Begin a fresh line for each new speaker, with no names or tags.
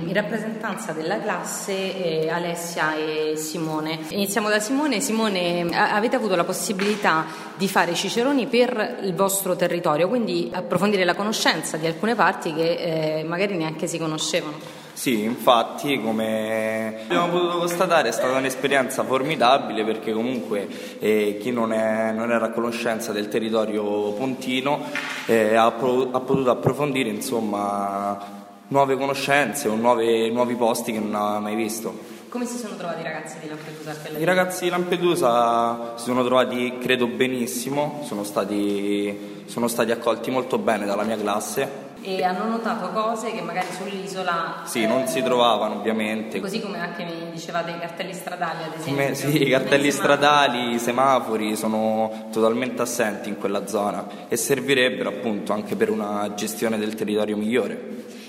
in rappresentanza della classe Alessia e Simone. Iniziamo da Simone. Simone, avete avuto la possibilità di fare ciceroni per il vostro territorio, quindi approfondire la conoscenza di alcune parti che magari neanche si conoscevano.
Sì, infatti, come abbiamo potuto constatare, è stata un'esperienza formidabile, perché comunque chi non era a conoscenza del territorio pontino ha potuto approfondire, insomma, nuove conoscenze o nuovi posti che non aveva mai visto.
Come si sono trovati i ragazzi di Lampedusa?
I ragazzi di Lampedusa si sono trovati, credo, benissimo, sono stati accolti molto bene dalla mia classe.
E hanno notato cose che magari sull'isola
sì, non si trovavano, ovviamente.
Così come anche mi dicevate i cartelli stradali, ad esempio.
Sì, i cartelli stradali, i semafori sono totalmente assenti in quella zona e servirebbero appunto anche per una gestione del territorio migliore.